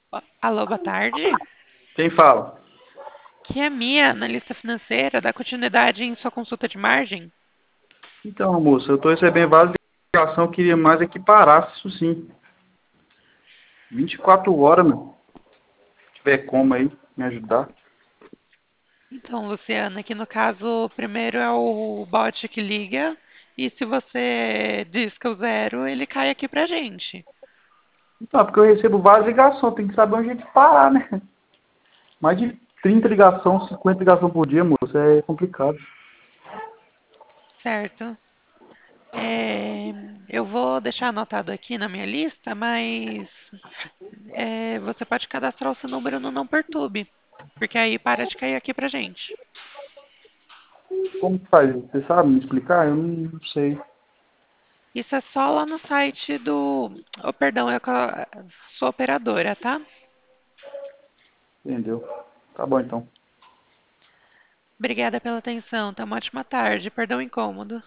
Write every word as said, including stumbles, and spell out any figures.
Ó, alô, boa tarde. Quem fala? Que é a Mia, analista financeira, dá continuidade em sua consulta de margem. Então, moça, eu estou recebendo várias ligações, eu queria mais é que parasse isso sim. vinte e quatro horas, meu. Se tiver como aí, me ajudar. Então, Luciana, aqui no caso, primeiro é o bot que liga, e se você disca o zero, ele cai aqui pra gente. Então, porque eu recebo várias ligações, tem que saber onde a gente parar, né? Mais de trinta ligações, cinquenta ligações por dia, moça, é complicado. Certo? É, eu vou deixar anotado aqui na minha lista, mas é, você pode cadastrar o seu número no Não Perturbe, porque aí para de cair aqui pra gente. Como que faz? Você sabe me explicar? Eu não sei. Isso é só lá no site do. Oh, perdão, é com a sua operadora, tá? Entendeu? Tá bom então. Obrigada pela atenção. Tenha uma ótima tarde. Perdão o incômodo.